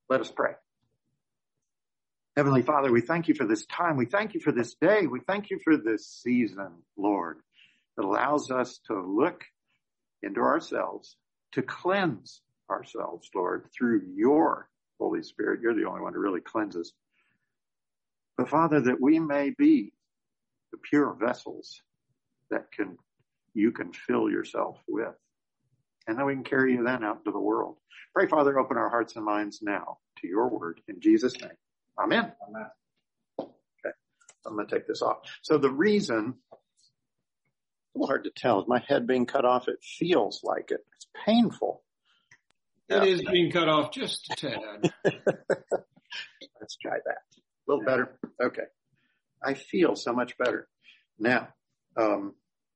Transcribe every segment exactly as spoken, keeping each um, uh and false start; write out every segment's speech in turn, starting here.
Let us pray. Heavenly Father, we thank you for this time. We thank you for this day. We thank you for this season, Lord, that allows us to look into ourselves, to cleanse ourselves, Lord, through your Holy Spirit. You're the only one who really cleanses. But Father, that we may be the pure vessels that can you can fill yourself with. And then we can carry you then out into the world. Pray, Father, open our hearts and minds now to your word in Jesus' name. Amen. Amen. Okay, I'm going to take this off. So the reason, a little hard to tell, is my head being cut off. It feels like it. It's painful. It yeah. is being cut off just a tad. Let's try that. A little better. Okay. I feel so much better. Now, um,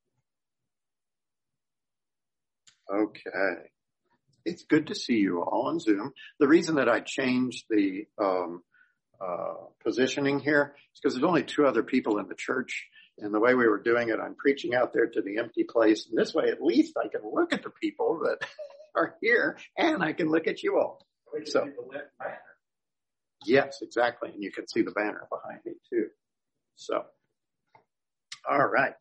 okay. It's good to see you all on Zoom. The reason that I changed the um, uh, positioning here is because there's only two other people in the church. And the way we were doing it, I'm preaching out there to the empty place. And this way, at least I can look at the people that are here and I can look at you all. So, yes, exactly. And you can see the banner behind me too. So, all right.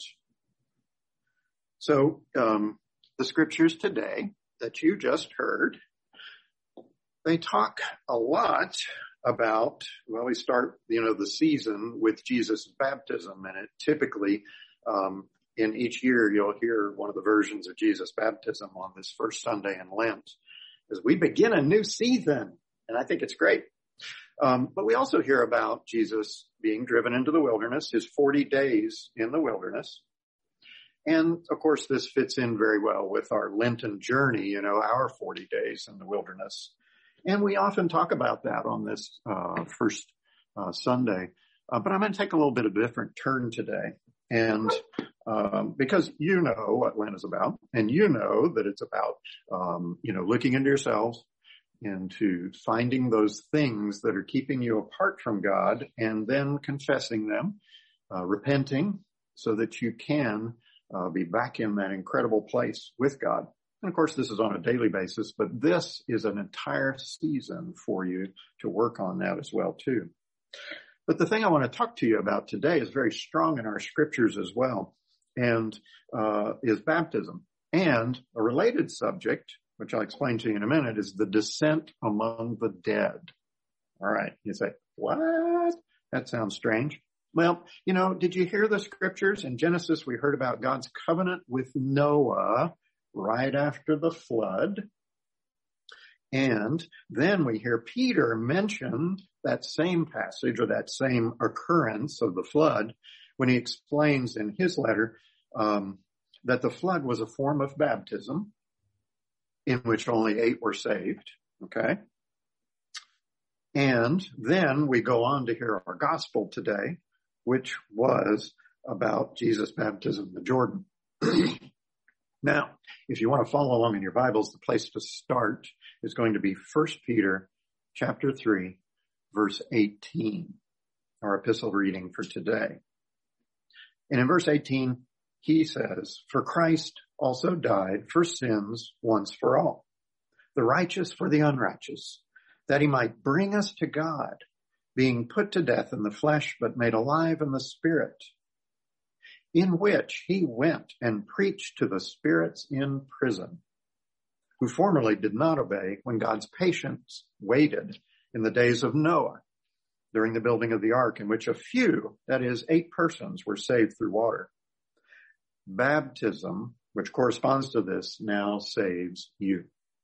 So, um, the scriptures today that you just heard, they talk a lot about, well, we start, you know, the season with Jesus' baptism, and it typically, um, in each year, you'll hear one of the versions of Jesus' baptism on this first Sunday in Lent as we begin a new season. And I think it's great. Um, but we also hear about Jesus being driven into the wilderness, his forty days in the wilderness. And of course, this fits in very well with our Lenten journey, you know, our forty days in the wilderness. And we often talk about that on this uh, first uh, Sunday. Uh, but I'm going to take a little bit of a different turn today. And um, because you know what Lent is about, and you know that it's about, um, you know, looking into yourselves, into finding those things that are keeping you apart from God and then confessing them, uh, repenting so that you can uh, be back in that incredible place with God. And of course, this is on a daily basis, but this is an entire season for you to work on that as well too. But the thing I want to talk to you about today is very strong in our scriptures as well, and uh, is baptism. And a related subject, which I'll explain to you in a minute, is the descent among the dead. All right. You say, what? That sounds strange. Well, you know, did you hear the scriptures? In Genesis, we heard about God's covenant with Noah right after the flood. And then we hear Peter mention that same passage or that same occurrence of the flood when he explains in his letter um, that the flood was a form of baptism in which only eight were saved, okay? And then we go on to hear our gospel today, which was about Jesus' baptism in the Jordan. Now, if you want to follow along in your Bibles, the place to start is going to be First Peter chapter three, verse eighteen, our epistle reading for today. And in verse eighteen, he says, "For Christ also died for sins once for all, the righteous for the unrighteous, that he might bring us to God, being put to death in the flesh, but made alive in the spirit, in which he went and preached to the spirits in prison, who formerly did not obey when God's patience waited in the days of Noah, during the building of the ark, in which a few, that is, eight persons, were saved through water. Baptism, which corresponds to this, now saves you."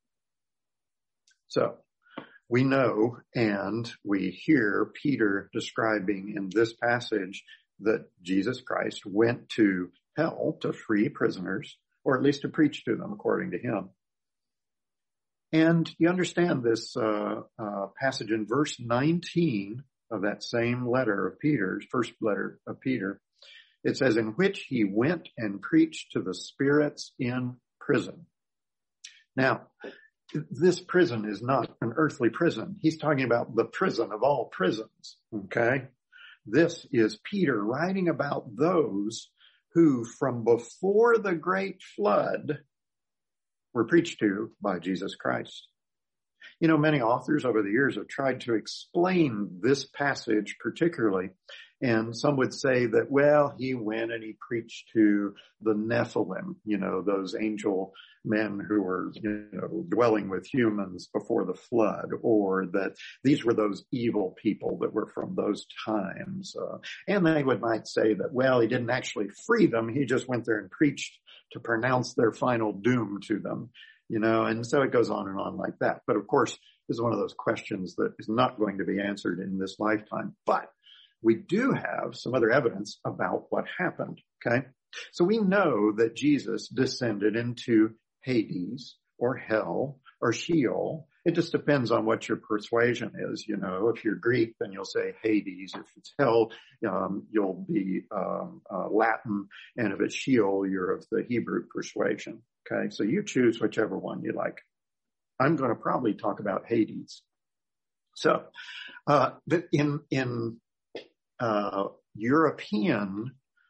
So, we know and we hear Peter describing in this passage that Jesus Christ went to hell to free prisoners, or at least to preach to them, according to him. And you understand this uh, uh passage in verse nineteen of that same letter of Peter's, first letter of Peter. It says, "In which he went and preached to the spirits in prison." Now, this prison is not an earthly prison. He's talking about the prison of all prisons, okay? This is Peter writing about those who from before the great flood were preached to by Jesus Christ. You know, many authors over the years have tried to explain this passage particularly, and some would say that, well, he went and he preached to the Nephilim, you know, those angel men who were, you know, dwelling with humans before the flood, or that these were those evil people that were from those times. Uh, and they would might say that, well, he didn't actually free them. He just went there and preached to pronounce their final doom to them, you know, and so it goes on and on like that. But of course, this is one of those questions that is not going to be answered in this lifetime. But we do have some other evidence about what happened, okay? So we know that Jesus descended into Hades or hell or Sheol. It just depends on what your persuasion is. You know, if you're Greek, then you'll say Hades. If it's hell, um, you'll be um, uh, Latin. And if it's Sheol, you're of the Hebrew persuasion, okay? So you choose whichever one you like. I'm going to probably talk about Hades. So, uh, but in, in, uh, European,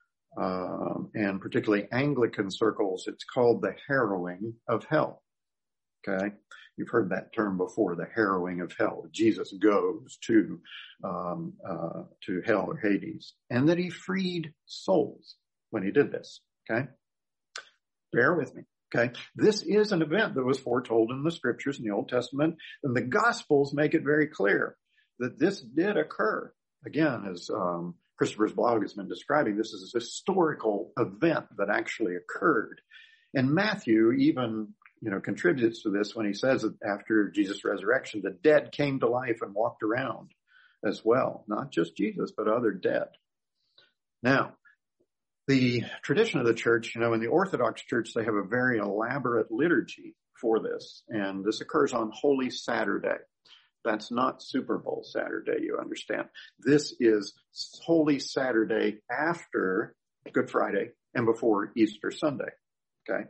um, and particularly Anglican circles, it's called the harrowing of hell. Okay. You've heard that term before, the harrowing of hell. Jesus goes to, um, uh, to hell or Hades, and that he freed souls when he did this. Okay. Bear with me. Okay. This is an event that was foretold in the scriptures in the Old Testament, and the Gospels make it very clear that this did occur. Again, as, um, Christopher's blog has been describing, this is a historical event that actually occurred. And Matthew even, you know, contributes to this when he says that after Jesus' resurrection, the dead came to life and walked around as well. Not just Jesus, but other dead. Now, the tradition of the church, you know, in the Orthodox Church, they have a very elaborate liturgy for this. And this occurs on Holy Saturday. That's not Super Bowl Saturday, you understand. This is Holy Saturday after Good Friday and before Easter Sunday, okay?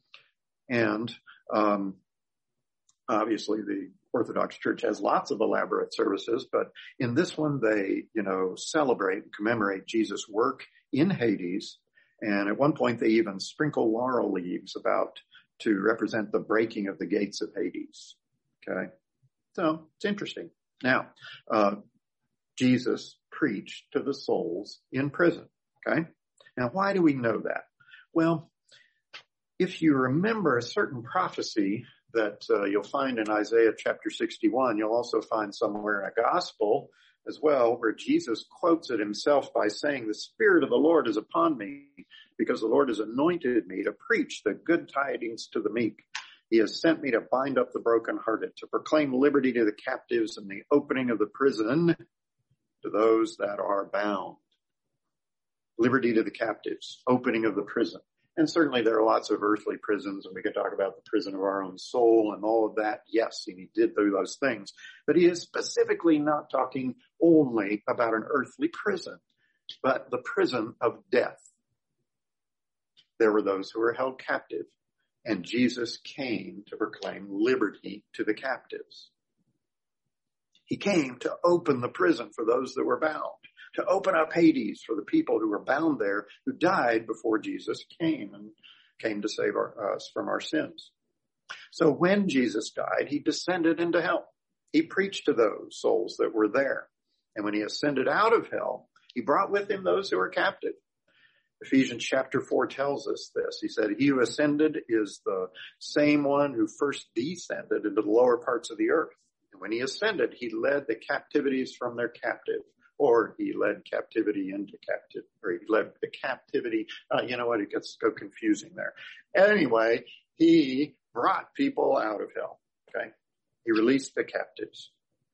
And um obviously the Orthodox Church has lots of elaborate services, but in this one they, you know, celebrate and commemorate Jesus' work in Hades. And at one point they even sprinkle laurel leaves about to represent the breaking of the gates of Hades, okay? So it's interesting. Now, uh, Jesus preached to the souls in prison. Okay. Now, why do we know that? Well, if you remember a certain prophecy that uh, you'll find in Isaiah chapter sixty-one, you'll also find somewhere in a gospel as well where Jesus quotes it himself by saying, "The Spirit of the Lord is upon me because the Lord has anointed me to preach the good tidings to the meek. He has sent me to bind up the brokenhearted, to proclaim liberty to the captives and the opening of the prison to those that are bound." Liberty to the captives, opening of the prison. And certainly there are lots of earthly prisons, and we could talk about the prison of our own soul and all of that. Yes, he did do those things. But he is specifically not talking only about an earthly prison, but the prison of death. There were those who were held captive. And Jesus came to proclaim liberty to the captives. He came to open the prison for those that were bound, to open up Hades for the people who were bound there, who died before Jesus came and came to save our, us from our sins. So when Jesus died, he descended into hell. He preached to those souls that were there. And when he ascended out of hell, he brought with him those who were captive. Ephesians chapter four tells us this. He said, "He who ascended is the same one who first descended into the lower parts of the earth. And when he ascended, he led the captivities from their captive." Or he led captivity into captivity, or he led the captivity. Uh, you know what? It gets so confusing there. Anyway, he brought people out of hell. Okay. He released the captives.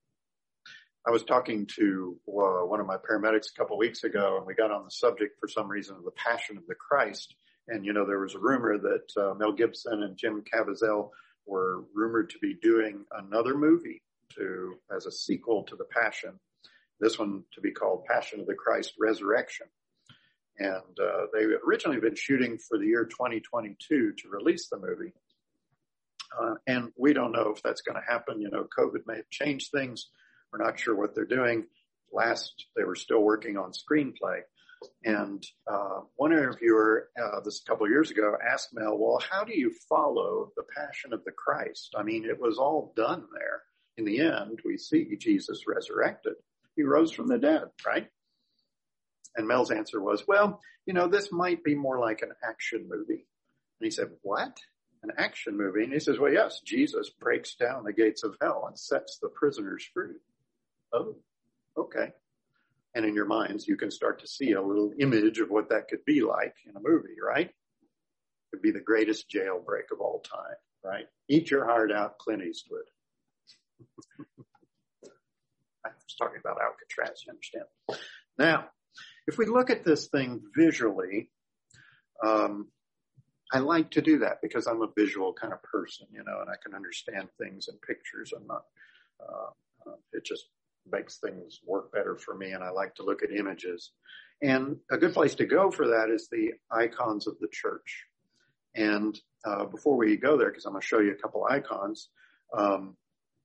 I was talking to uh, one of my paramedics a couple weeks ago, and we got on the subject for some reason of the Passion of the Christ. And, you know, there was a rumor that uh, Mel Gibson and Jim Caviezel were rumored to be doing another movie to as a sequel to the Passion. This one to be called Passion of the Christ Resurrection. And uh, they originally been shooting for the year twenty twenty-two to release the movie. Uh, and we don't know if that's going to happen. You know, COVID may have changed things. We're not sure what they're doing. Last, they were still working on screenplay. And uh, one interviewer, uh, this a couple of years ago, asked Mel, well, how do you follow the Passion of the Christ? I mean, it was all done there. In the end, we see Jesus resurrected. He rose from the dead, right? And Mel's answer was, well, you know, this might be more like an action movie. And he said, what? An action movie? And he says, well, yes, Jesus breaks down the gates of hell and sets the prisoners free. Oh, okay. And in your minds, you can start to see a little image of what that could be like in a movie, right? It could be the greatest jailbreak of all time, right? Eat your heart out, Clint Eastwood. I was talking about Alcatraz, you understand? Now, if we look at this thing visually, um, I like to do that because I'm a visual kind of person, you know, and I can understand things in pictures. I'm not, uh, uh, it just makes things work better for me, and I like to look at images. And a good place to go for that is the icons of the church. And uh, before we go there, because I'm going to show you a couple icons, um,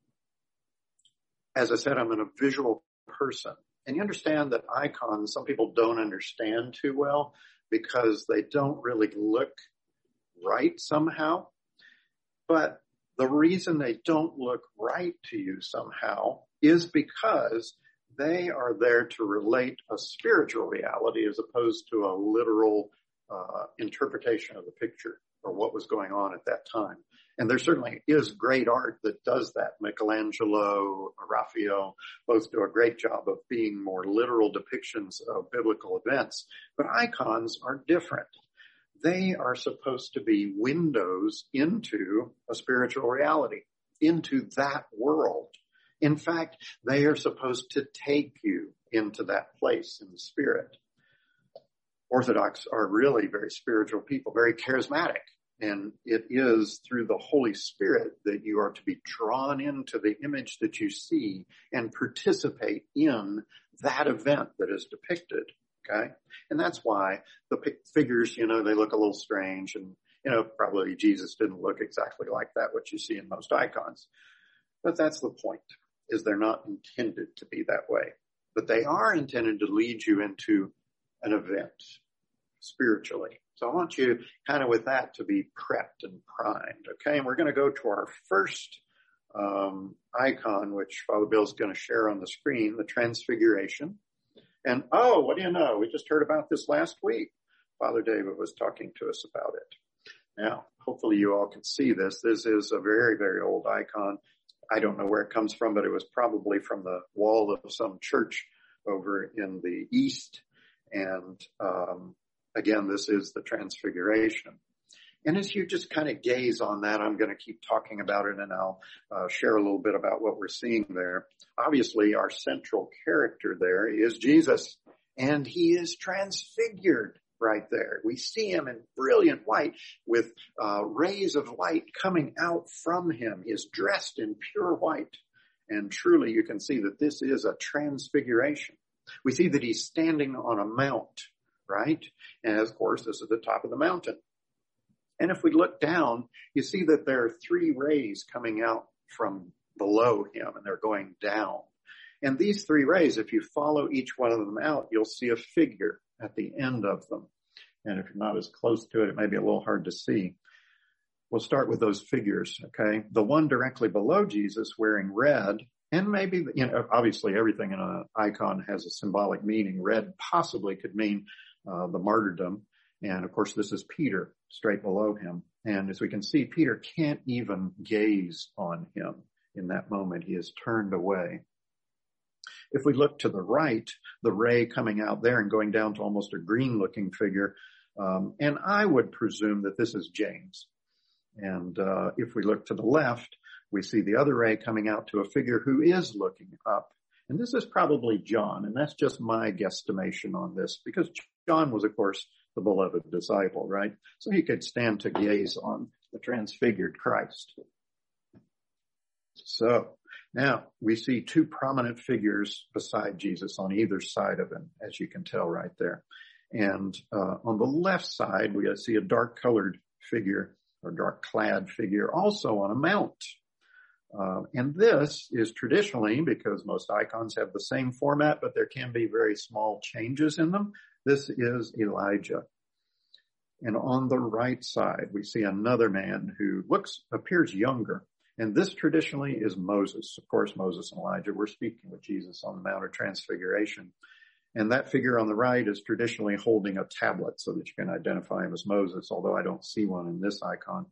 as I said, I'm a visual person. And you understand that icons, some people don't understand too well because they don't really look right somehow. But the reason they don't look right to you somehow is because they are there to relate a spiritual reality as opposed to a literal uh, interpretation of the picture or what was going on at that time. And there certainly is great art that does that. Michelangelo, Raphael, both do a great job of being more literal depictions of biblical events. But icons are different. They are supposed to be windows into a spiritual reality, into that world. In fact, they are supposed to take you into that place in the spirit. Orthodox are really very spiritual people, very charismatic. And it is through the Holy Spirit that you are to be drawn into the image that you see and participate in that event that is depicted. Okay. And that's why the figures, you know, they look a little strange, and, you know, probably Jesus didn't look exactly like that, what you see in most icons. But that's the point, is they're not intended to be that way, but they are intended to lead you into an event spiritually. So I want you kind of with that to be prepped and primed. Okay. And we're going to go to our first, um, icon, which Father Bill's going to share on the screen, the Transfiguration. And, oh, what do you know? We just heard about this last week. Father David was talking to us about it. Now, hopefully you all can see this. This is a very, very old icon. I don't know where it comes from, but it was probably from the wall of some church over in the east. And, um, again, this is the Transfiguration. And as you just kind of gaze on that, I'm going to keep talking about it, and I'll uh, share a little bit about what we're seeing there. Obviously, our central character there is Jesus, and he is transfigured right there. We see him in brilliant white with uh, rays of light coming out from him. He is dressed in pure white, and truly you can see that this is a transfiguration. We see that he's standing on a mount, right? And of course, this is the top of the mountain. And if we look down, you see that there are three rays coming out from below him, and they're going down. And these three rays, if you follow each one of them out, you'll see a figure at the end of them. And if you're not as close to it, it may be a little hard to see. We'll start with those figures, okay? The one directly below Jesus wearing red, and maybe, you know, obviously everything in an icon has a symbolic meaning. Red possibly could mean uh, the martyrdom. And of course, this is Peter straight below him. And as we can see, Peter can't even gaze on him in that moment. He is turned away. If we look to the right, the ray coming out there and going down to almost a green looking figure. Um, and I would presume that this is James. And, uh, if we look to the left, we see the other ray coming out to a figure who is looking up. And this is probably John. And that's just my guesstimation on this, because John was, of course, the beloved disciple, right? So he could stand to gaze on the transfigured Christ. So now we see two prominent figures beside Jesus on either side of him, as you can tell right there. And uh, on the left side, we see a dark colored figure or dark clad figure also on a mount. Uh, and this is traditionally, because most icons have the same format, but there can be very small changes in them. This is Elijah. And on the right side, we see another man who looks, appears younger. And this traditionally is Moses. Of course, Moses and Elijah were speaking with Jesus on the Mount of Transfiguration. And that figure on the right is traditionally holding a tablet so that you can identify him as Moses, although I don't see one in this icon.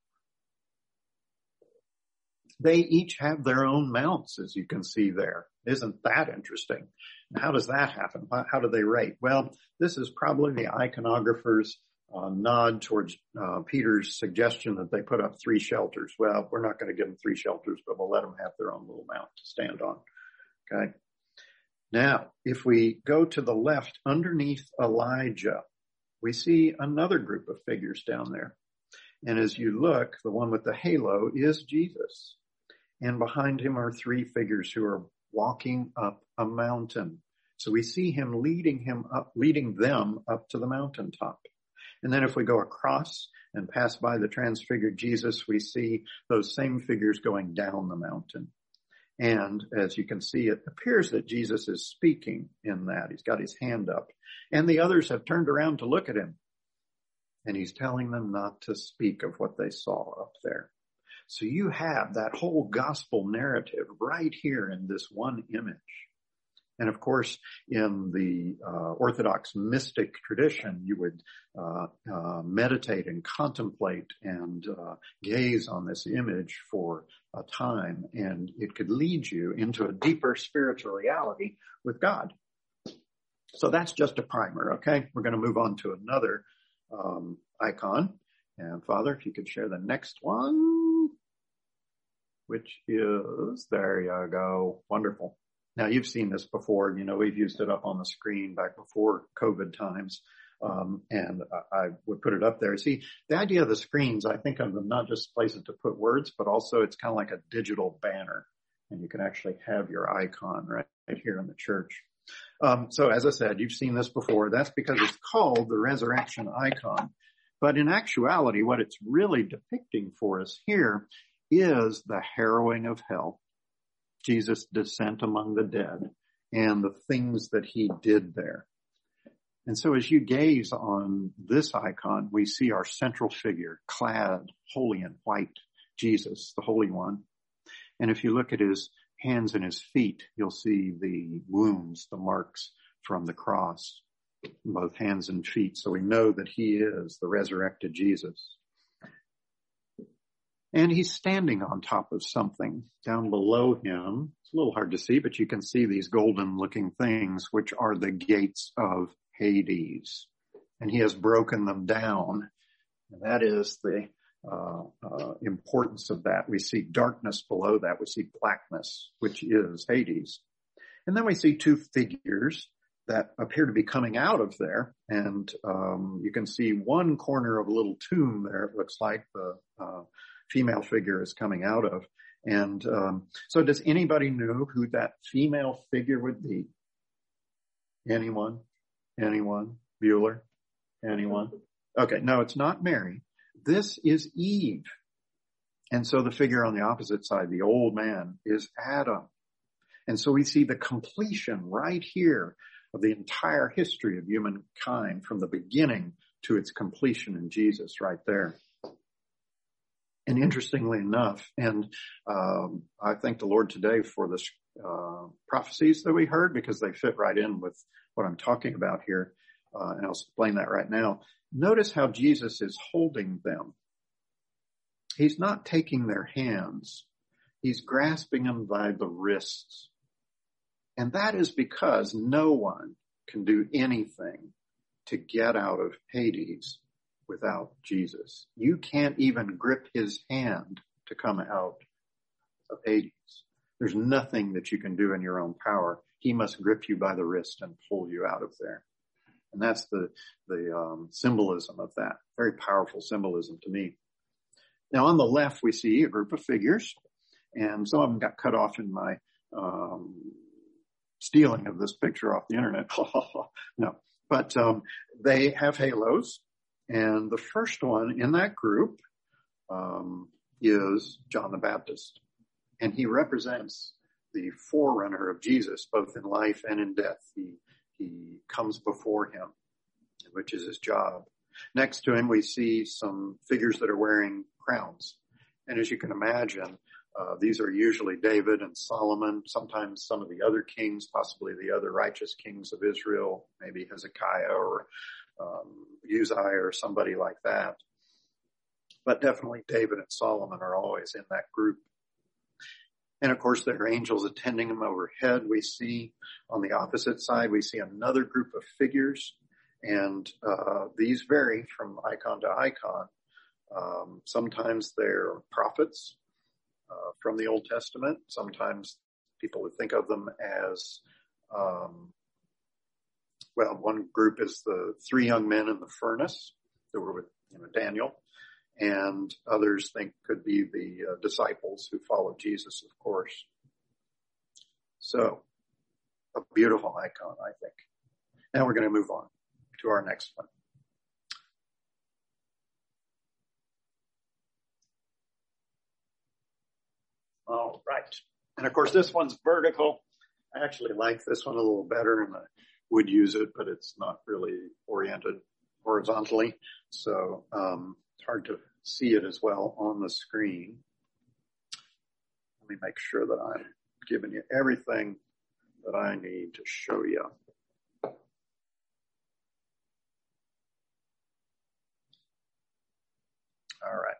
They each have their own mounts, as you can see there. Isn't that interesting? How does that happen? How do they rate? Well, this is probably the iconographer's uh, nod towards uh, Peter's suggestion that they put up three shelters. Well, we're not going to give them three shelters, but we'll let them have their own little mount to stand on. Okay. Now, if we go to the left, underneath Elijah, we see another group of figures down there. And as you look, the one with the halo is Jesus. And behind him are three figures who are walking up a mountain. So we see him leading him up, leading them up to the mountaintop. And then if we go across and pass by the transfigured Jesus, we see those same figures going down the mountain. And as you can see, it appears that Jesus is speaking in that. He's got his hand up. And the others have turned around to look at him. And he's telling them not to speak of what they saw up there. So you have that whole gospel narrative right here in this one image. And of course, in the uh, Orthodox mystic tradition, you would uh, uh, meditate and contemplate and uh, gaze on this image for a time, and it could lead you into a deeper spiritual reality with God. So that's just a primer, okay? We're going to move on to another um, icon. And Father, if you could share the next one, which is, there you go, wonderful. Now, you've seen this before. You know, we've used it up on the screen back before COVID times, um, and I, I would put it up there. See, the idea of the screens, I think of them not just places to put words, but also it's kind of like a digital banner, and you can actually have your icon right, right here in the church. Um, so, as I said, you've seen this before. That's because it's called the resurrection icon. But in actuality, what it's really depicting for us here is the harrowing of hell. Jesus' descent among the dead and the things that he did there. And so as you gaze on this icon, we see our central figure clad wholly in white, Jesus, the Holy One. And if you look at his hands and his feet, you'll see the wounds, the marks from the cross, both hands and feet. So we know that he is the resurrected Jesus. And he's standing on top of something. Down below him, it's a little hard to see, but you can see these golden looking things, which are the gates of Hades. And he has broken them down. And that is the uh, uh, importance of that. We see darkness below that. We see blackness, which is Hades. And then we see two figures that appear to be coming out of there. And um, you can see one corner of a little tomb there. It looks like the uh, female figure is coming out of. And um, so does anybody know who that female figure would be? Anyone? Anyone? Bueller? Anyone? Okay, no, it's not Mary. This is Eve. And so the figure on the opposite side, the old man, is Adam. And so we see the completion right here of the entire history of humankind from the beginning to its completion in Jesus right there. And interestingly enough, and um, I thank the Lord today for the uh, prophecies that we heard because they fit right in with what I'm talking about here, uh, and I'll explain that right now. Notice how Jesus is holding them. He's not taking their hands. He's grasping them by the wrists. And that is because no one can do anything to get out of Hades without Jesus. You can't even grip his hand to come out of Hades. There's nothing that you can do in your own power. He must grip you by the wrist and pull you out of there. And that's the, the um, symbolism of that. Very powerful symbolism to me. Now on the left, we see a group of figures, and some of them got cut off in my um, stealing of this picture off the internet. No, but um, they have halos. And the first one in that group um, is John the Baptist. And he represents the forerunner of Jesus, both in life and in death. He, he comes before him. which is his job. Next to him, we see some figures that are wearing crowns. And as you can imagine, uh, these are usually David and Solomon, sometimes some of the other kings, possibly the other righteous kings of Israel, maybe Hezekiah or um, Uzziah or somebody like that. But definitely David and Solomon are always in that group. And of course, there are angels attending him overhead. We see on the opposite side, we see another group of figures. And uh, these vary from icon to icon. Um, sometimes they're prophets uh, from the Old Testament. Sometimes people would think of them as, um, well, one group is the three young men in the furnace that were with you know, Daniel. And others think could be the uh, disciples who followed Jesus, of course. So, a beautiful icon, I think. Now we're going to move on to our next one. All right. And of course, this one's vertical. I actually like this one a little better, and I would use it, but it's not really oriented horizontally. So, um, it's hard to see it as well on the screen. Let me make sure that I'm giving you everything that I need to show you. All right.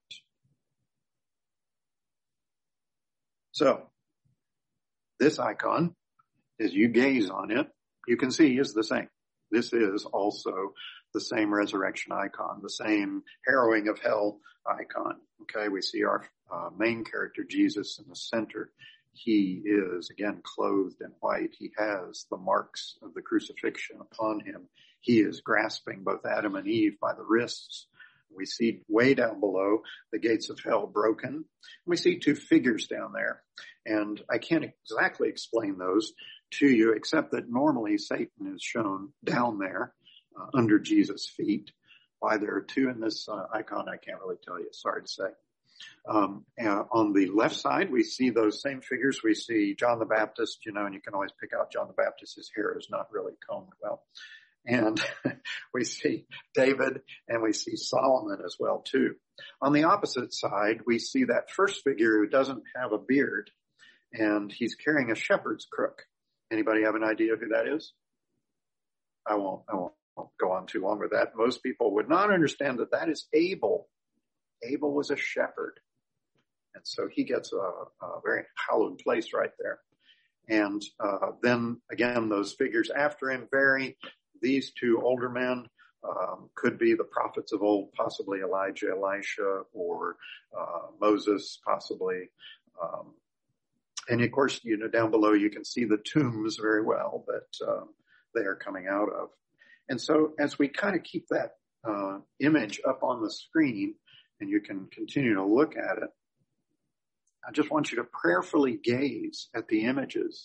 So, this icon, as you gaze on it, you can see is the same. This is also the same resurrection icon, the same harrowing of hell icon. Okay, we see our uh, main character, Jesus, in the center. He is, again, clothed in white. He has the marks of the crucifixion upon him. He is grasping both Adam and Eve by the wrists. We see way down below the gates of hell broken. We see two figures down there. And I can't exactly explain those to you, except that normally Satan is shown down there uh, under Jesus' feet. Why there are two in this uh, icon, I can't really tell you. Sorry to say. Um, and on the left side, we see those same figures. We see John the Baptist, you know, and you can always pick out John the Baptist. His hair is not really combed well. And we see David and we see Solomon as well, too. On the opposite side, we see that first figure who doesn't have a beard, and he's carrying a shepherd's crook. Anybody have an idea who that is? I won't, I won't go on too long with that. Most people would not understand that that is Abel. Abel was a shepherd. And so he gets a, a very hallowed place right there. And uh, then, again, those figures after him vary. These two older men um, could be the prophets of old, possibly Elijah, Elisha, or uh, Moses, possibly. Um, and of course, you know, down below you can see the tombs very well that uh, they are coming out of. And so, as we kind of keep that uh, image up on the screen, and you can continue to look at it, I just want you to prayerfully gaze at the images.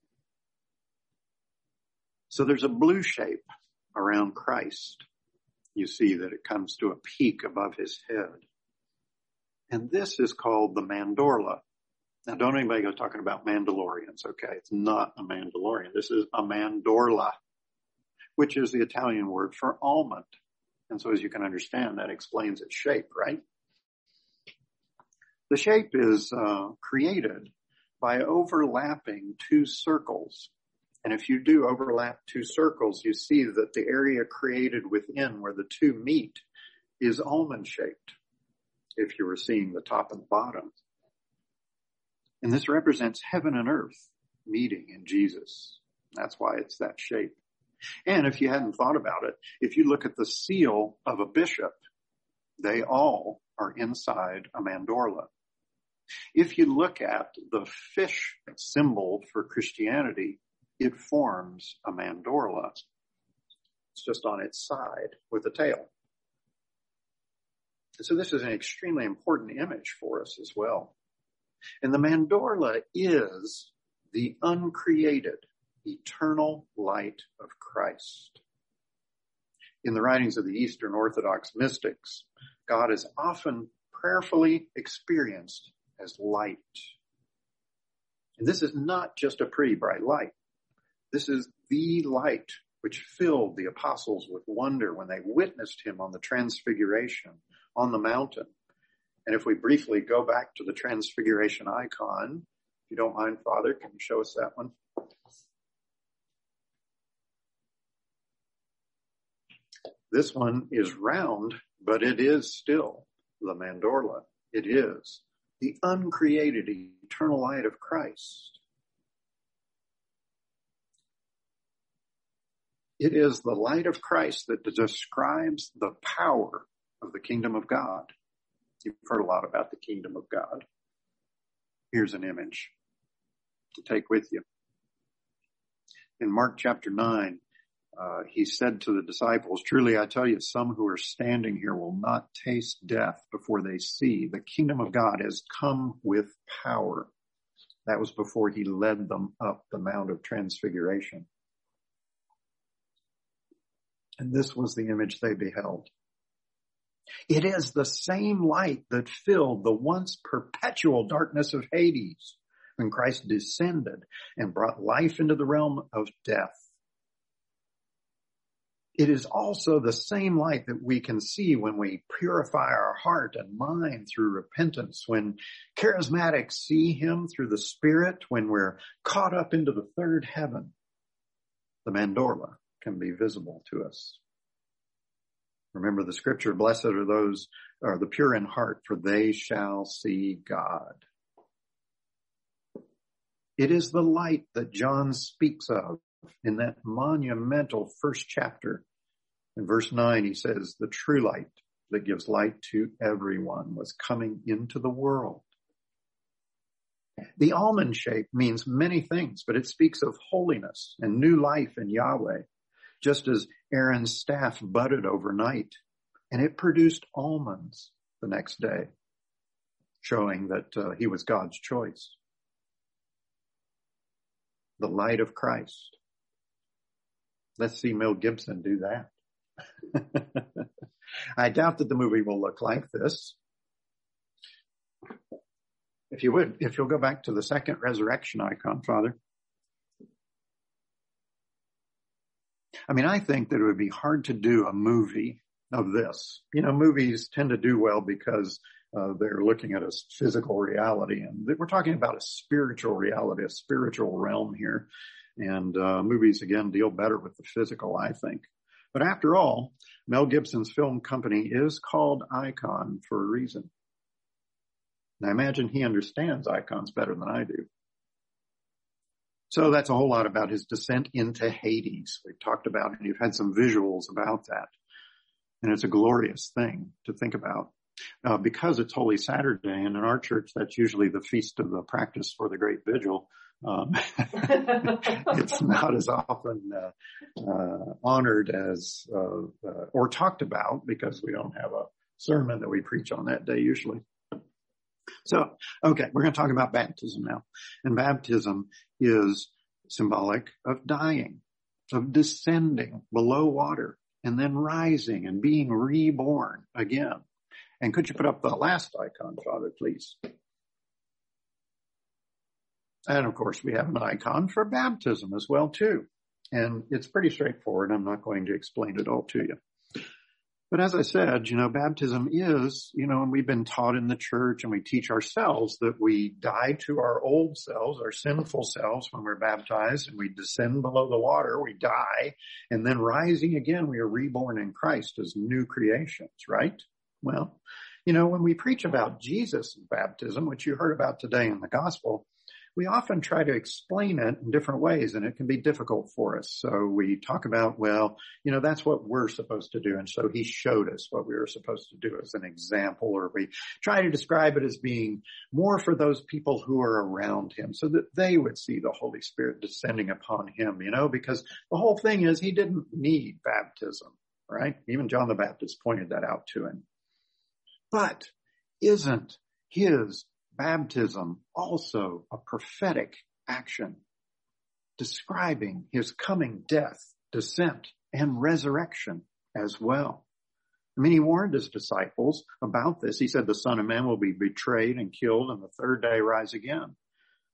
So there's a blue shape around Christ. You see that it comes to a peak above his head. And this is called the mandorla. Now, don't anybody go talking about Mandalorians, okay? It's not a Mandalorian. This is a mandorla, which is the Italian word for almond. And so as you can understand, that explains its shape, right? The shape is uh, created by overlapping two circles. And if you do overlap two circles, you see that the area created within where the two meet is almond-shaped, if you were seeing the top and bottom. And this represents heaven and earth meeting in Jesus. That's why it's that shape. And if you hadn't thought about it, if you look at the seal of a bishop, they all are inside a mandorla. If you look at the fish symbol for Christianity, it forms a mandorla. It's just on its side with a tail. And so this is an extremely important image for us as well. And the mandorla is the uncreated, eternal light of Christ. In the writings of the Eastern Orthodox mystics, God is often prayerfully experienced as light. And this is not just a pretty bright light. This is the light which filled the apostles with wonder when they witnessed him on the transfiguration on the mountain. And if we briefly go back to the transfiguration icon, if you don't mind, Father, can you show us that one? This one is round, but it is still the mandorla. It is the uncreated eternal light of Christ. It is the light of Christ that describes the power of the kingdom of God. You've heard a lot about the kingdom of God. Here's an image to take with you. In Mark chapter nine, uh, he said to the disciples, "Truly I tell you, some who are standing here will not taste death before they see the kingdom of God has come with power." That was before he led them up the Mount of Transfiguration. And this was the image they beheld. It is the same light that filled the once perpetual darkness of Hades when Christ descended and brought life into the realm of death. It is also the same light that we can see when we purify our heart and mind through repentance, when charismatics see him through the Spirit, when we're caught up into the third heaven. The mandorla can be visible to us. Remember the scripture, blessed are those, are the pure in heart, for they shall see God. It is the light that John speaks of in that monumental first chapter. In verse nine, he says, the true light that gives light to everyone was coming into the world. The almond shape means many things, but it speaks of holiness and new life in Yahweh, just as Aaron's staff budded overnight, and it produced almonds the next day, showing that uh, he was God's choice. The light of Christ. Let's see Mel Gibson do that. I doubt that the movie will look like this. If you would, if you'll go back to the second resurrection icon, Father. I mean, I think that it would be hard to do a movie of this. You know, movies tend to do well because uh, they're looking at a physical reality, and we're talking about a spiritual reality, a spiritual realm here. And uh, movies, again, deal better with the physical, I think. But after all, Mel Gibson's film company is called Icon for a reason. And I imagine he understands icons better than I do. So that's a whole lot about his descent into Hades. We've talked about it, and you've had some visuals about that. And it's a glorious thing to think about. Uh, because it's Holy Saturday, and in our church, that's usually the feast of the practice for the Great Vigil. Um, it's not as often uh, uh, honored as uh, uh, or talked about because we don't have a sermon that we preach on that day usually. So, okay, we're going to talk about baptism now. And baptism is symbolic of dying, of descending below water, and then rising and being reborn again. And could you put up the last icon, Father, please? And of course, we have an icon for baptism as well, too. And it's pretty straightforward. I'm not going to explain it all to you. But as I said, you know, baptism is, you know, and we've been taught in the church and we teach ourselves that we die to our old selves, our sinful selves when we're baptized, and we descend below the water, we die, and then rising again, we are reborn in Christ as new creations, right? Well, you know, when we preach about Jesus' baptism, which you heard about today in the gospel, we often try to explain it in different ways, and it can be difficult for us. So we talk about, well, you know, that's what we're supposed to do. And so he showed us what we were supposed to do as an example, or we try to describe it as being more for those people who are around him so that they would see the Holy Spirit descending upon him, you know, because the whole thing is he didn't need baptism, right? Even John the Baptist pointed that out to him. But isn't his baptism also a prophetic action describing his coming death, descent, and resurrection as well? I mean, he warned his disciples about this. He said the Son of Man will be betrayed and killed and the third day rise again.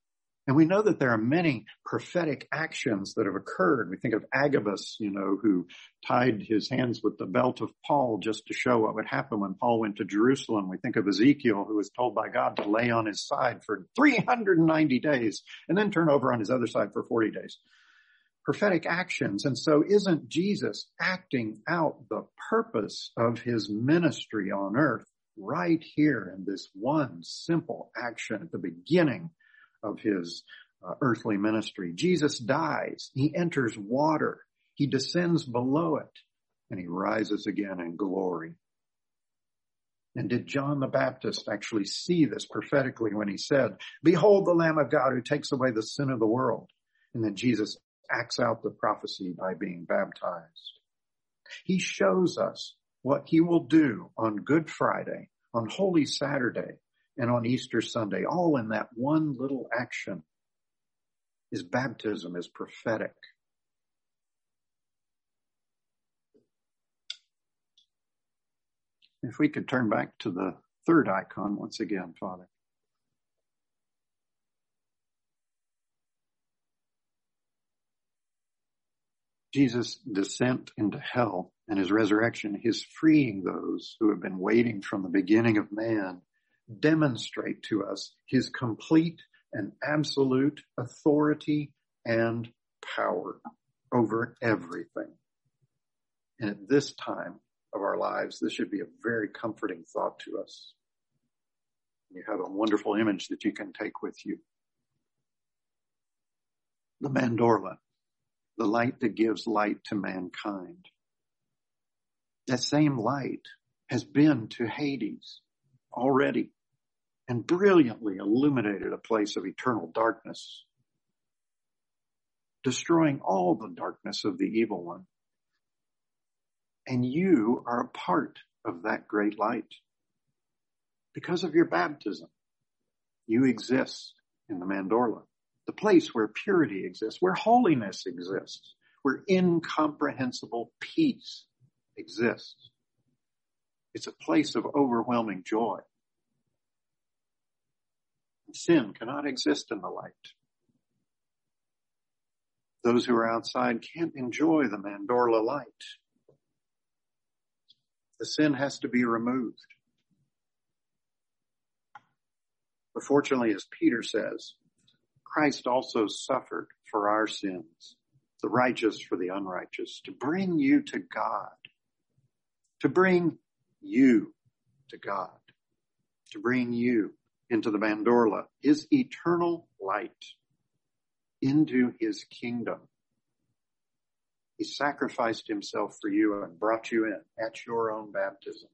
And we know that there are many prophetic actions that have occurred. We think of Agabus, you know, who tied his hands with the belt of Paul just to show what would happen when Paul went to Jerusalem. We think of Ezekiel, who was told by God to lay on his side for three hundred ninety days and then turn over on his other side for forty days. Prophetic actions. And so isn't Jesus acting out the purpose of his ministry on earth right here in this one simple action at the beginning of his uh, earthly ministry? Jesus dies. He enters water. He descends below it, and he rises again in glory. And did John the Baptist actually see this prophetically when he said, "Behold the Lamb of God who takes away the sin of the world"? And then Jesus acts out the prophecy by being baptized. He shows us what he will do on Good Friday, on Holy Saturday, and on Easter Sunday, all in that one little action. His baptism is prophetic. If we could turn back to the third icon once again, Father. Jesus' descent into hell and his resurrection, his freeing those who have been waiting from the beginning of man, demonstrate to us his complete and absolute authority and power over everything. And at this time of our lives, this should be a very comforting thought to us. You have a wonderful image that you can take with you. The mandorla, the light that gives light to mankind. That same light has been to Hades already and brilliantly illuminated a place of eternal darkness, destroying all the darkness of the evil one. And you are a part of that great light. Because of your baptism, you exist in the mandorla, the place where purity exists, where holiness exists, where incomprehensible peace exists. It's a place of overwhelming joy. Sin cannot exist in the light. Those who are outside can't enjoy the mandorla light. The sin has to be removed. But fortunately, as Peter says, Christ also suffered for our sins, the righteous for the unrighteous, to bring you to God, to bring you to God, to bring you into the mandorla, his eternal light, into his kingdom. He sacrificed himself for you and brought you in at your own baptism.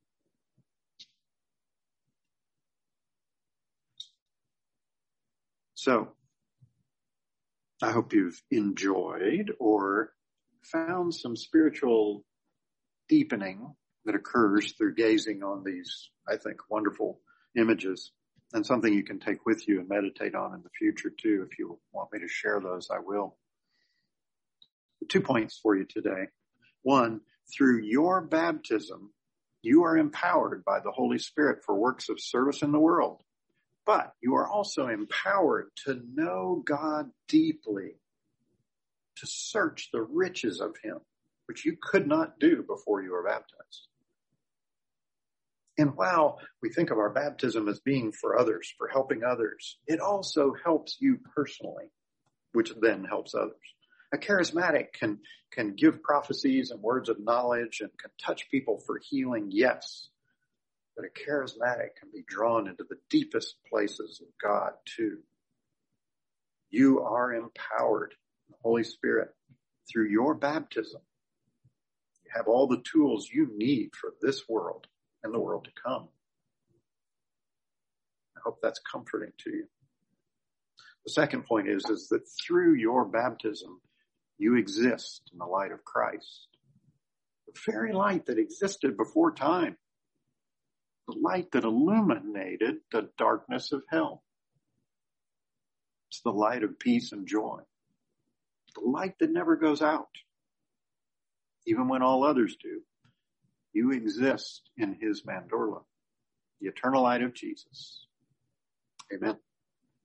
So, I hope you've enjoyed or found some spiritual deepening that occurs through gazing on these, I think, wonderful images, and something you can take with you and meditate on in the future too. If you want me to share those, I will. Two points for you today. One, through your baptism, you are empowered by the Holy Spirit for works of service in the world. But you are also empowered to know God deeply, to search the riches of him, which you could not do before you were baptized. And while we think of our baptism as being for others, for helping others, it also helps you personally, which then helps others. A charismatic can, can give prophecies and words of knowledge and can touch people for healing, yes. But a charismatic can be drawn into the deepest places of God too. You are empowered, the Holy Spirit, through your baptism. You have all the tools you need for this world and the world to come. I hope that's comforting to you. The second point is, is that through your baptism, you exist in the light of Christ. The very light that existed before time. The light that illuminated the darkness of hell. It's the light of peace and joy. The light that never goes out. Even when all others do. You exist in his mandorla, the eternal light of Jesus. Amen.